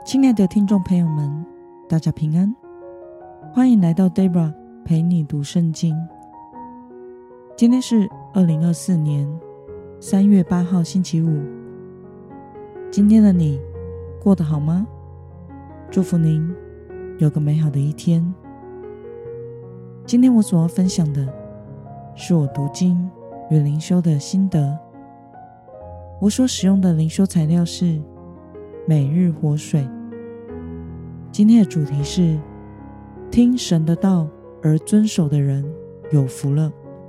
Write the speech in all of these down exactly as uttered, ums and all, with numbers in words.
亲爱的听众朋友们，大家平安，欢迎来到 Debra 陪你读圣经。今天是二零二四年三月八号星期五。今天的你过得好吗？祝福您有个美好的一天。今天我所要分享的是我读经与灵修的心得。我所使用的灵修材料是每日活水。今天的主题是听神的道而遵守的人有福了。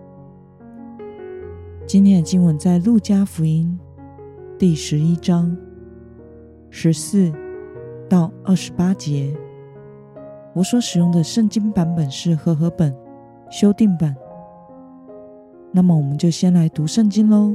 今天的经文在路加福音第十一章十四到二十八节。我所使用的圣经版本是和合本修订版。那么我们就先来读圣经咯。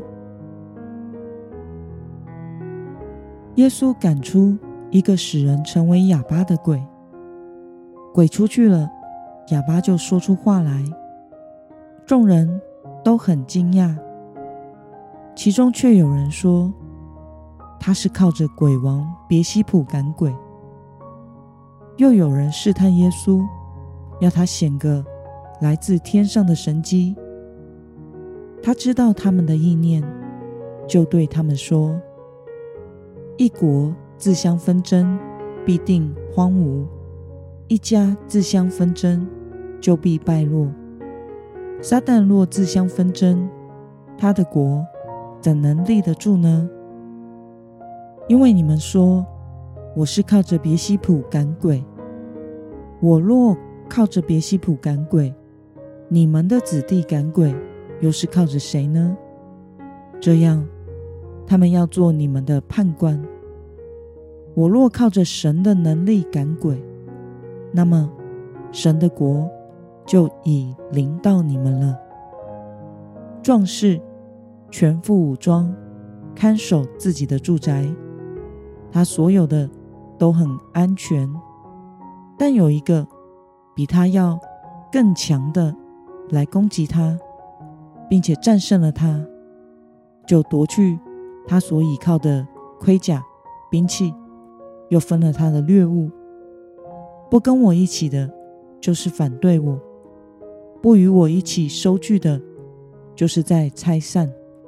耶稣赶出一个使人成为哑巴的鬼，鬼出去了，哑巴就说出话来，众人都很惊讶。其中却有人说，他是靠着鬼王别西卜赶鬼。又有人试探耶稣，要他显个来自天上的神迹。他知道他们的意念，就对他们说，一国自相纷争，必定荒芜；一家自相纷争，就必败落。撒旦若自相纷争，他的国怎能立得住呢？因为你们说，我是靠着别西卜赶鬼。我若靠着别西卜赶鬼，你们的子弟赶鬼，又是靠着谁呢？这样，他们要做你们的判官。我若靠着神的能力赶鬼，那么神的国就已临到你们了。壮士全副武装，看守自己的住宅，他所有的都很安全。但有一个比他要更强的来攻击他，并且战胜了他，就夺去他所倚靠的盔甲兵器，又分了他的掠物。不跟我一起的，就是反对我；不与我一起收据的，就是在拆散。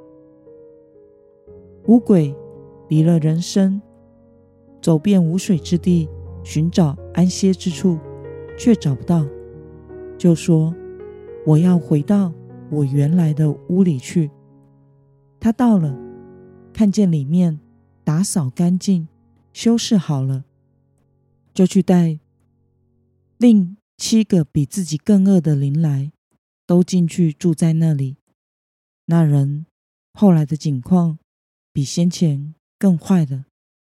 污鬼离了人身，走遍无水之地，寻找安歇之处，却找不到，就说，我要回到我原来的屋里去。他到了，看见里面打扫干净，修饰好了，就去带另七个比自己更恶的邻来，都进去住在那里。那人后来的景况比先前更坏了。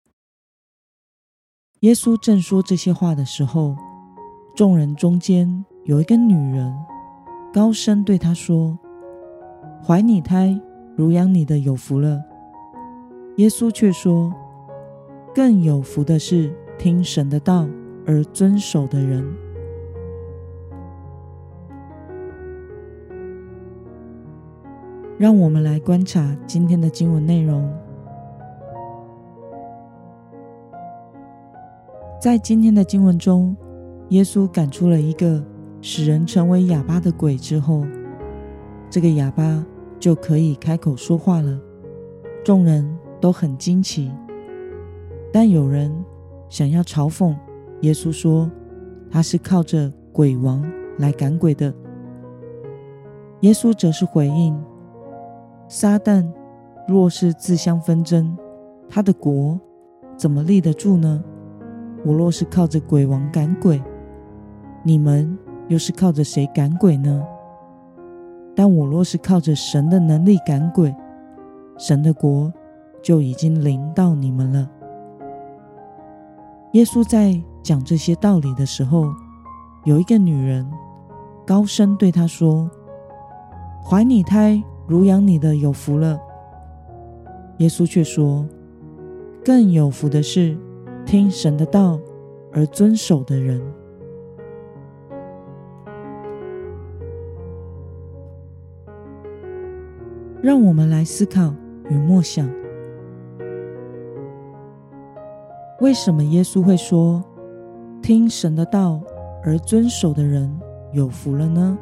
耶稣正说这些话的时候，众人中间有一个女人高声对他说，怀你胎乳养你的有福了。耶稣却说，更有福的是听神的道而遵守的人。让我们来观察今天的经文内容。在今天的经文中，耶稣赶出了一个使人成为哑巴的鬼之后，这个哑巴就可以开口说话了。众人都很惊奇，但有人想要嘲讽耶稣，说他是靠着鬼王来赶鬼的。耶稣则是回应，撒旦若是自相纷争，他的国怎么立得住呢？我若是靠着鬼王赶鬼，你们又是靠着谁赶鬼呢？但我若是靠着神的能力赶鬼，神的国就已经临到你们了。耶稣在讲这些道理的时候，有一个女人高声对他说，怀你胎乳养你的有福了。耶稣却说，更有福的是听神的道而遵守的人。让我们来思考与默想， 为什么耶稣会说听神的道而遵守的人有福了呢？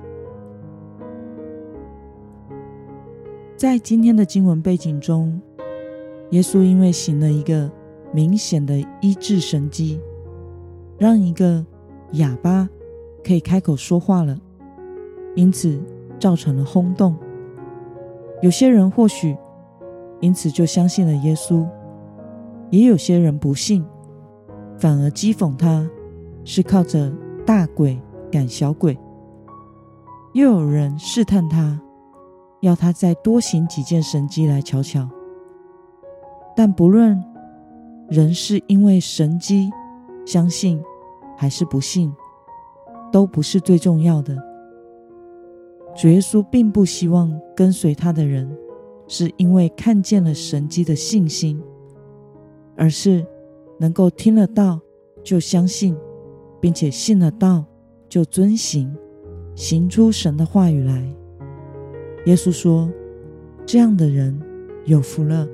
在今天的经文背景中，耶稣因为行了一个明显的医治神迹，让一个哑巴可以开口说话了，因此造成了轰动。有些人或许因此就相信了耶稣，也有些人不信，反而讥讽他是靠着大鬼赶小鬼，又有人试探他，要他再多行几件神迹来瞧瞧。但不论人是因为神迹相信还是不信，都不是最重要的。主耶稣并不希望跟随他的人是因为看见了神迹的信心，而是能够听了道就相信，并且信了道就遵行，行出神的话语来。耶稣说，这样的人有福了。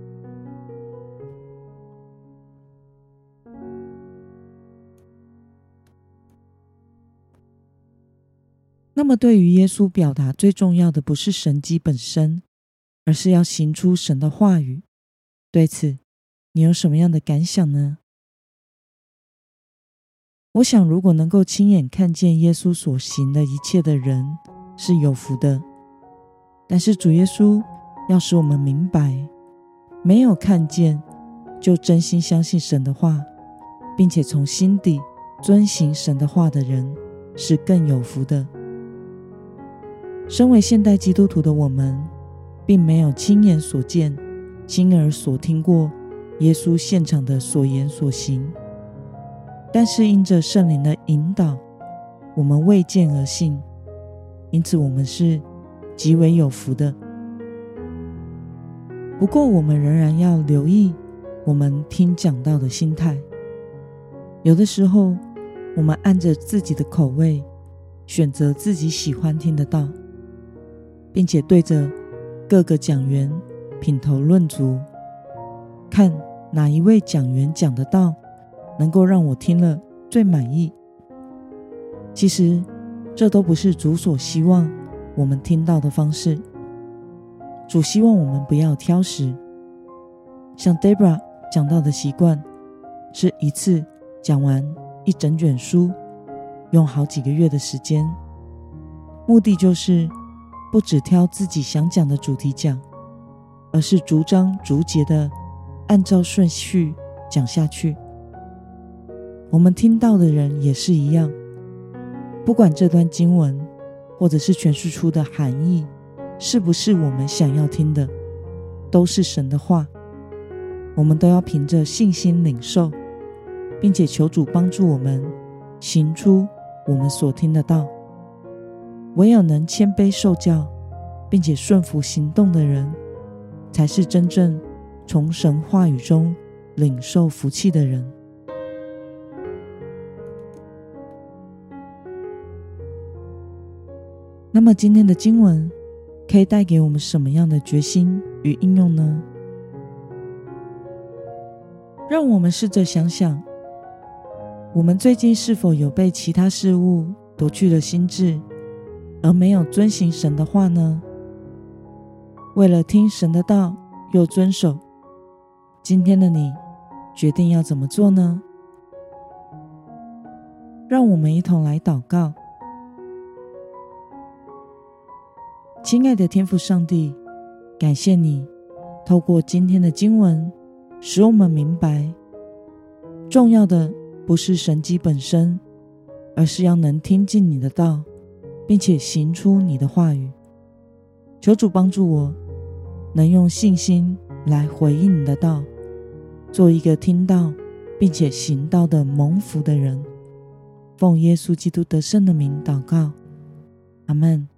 那么对于耶稣表达最重要的不是神迹本身，而是要行出神的话语。对此，你有什么样的感想呢？我想，如果能够亲眼看见耶稣所行的一切的人是有福的。但是主耶稣要使我们明白，没有看见就真心相信神的话，并且从心底遵行神的话的人是更有福的。身为现代基督徒的我们，并没有亲眼所见、亲耳所听过耶稣现场的所言所行，但是因着圣灵的引导，我们未见而信，因此我们是极为有福的。不过我们仍然要留意我们听讲道的心态。有的时候我们按着自己的口味选择自己喜欢听的道，并且对着各个讲员品头论足，看哪一位讲员讲的道能够让我听了最满意。其实这都不是主所希望我们听到的方式。主希望我们不要挑食，像 Debra 讲到的习惯是一次讲完一整卷书，用好几个月的时间，目的就是不只挑自己想讲的主题讲，而是逐章逐节的按照顺序讲下去。我们听到的人也是一样，不管这段经文或者是诠释出的含义是不是我们想要听的，都是神的话，我们都要凭着信心领受，并且求主帮助我们行出我们所听的道。唯有能谦卑受教并且顺服行动的人，才是真正从神话语中领受福气的人。那么今天的经文可以带给我们什么样的决心与应用呢？让我们试着想想，我们最近是否有被其他事物夺去了心志，而没有遵行神的话呢？为了听神的道又遵守，今天的你决定要怎么做呢？让我们一同来祷告。亲爱的天父上帝，感谢你透过今天的经文使我们明白，重要的不是神迹本身，而是要能听进你的道，并且行出你的话语。求主帮助我能用信心来回应你的道，做一个听到并且行道的蒙福的人。奉耶稣基督得胜的名祷告，阿们。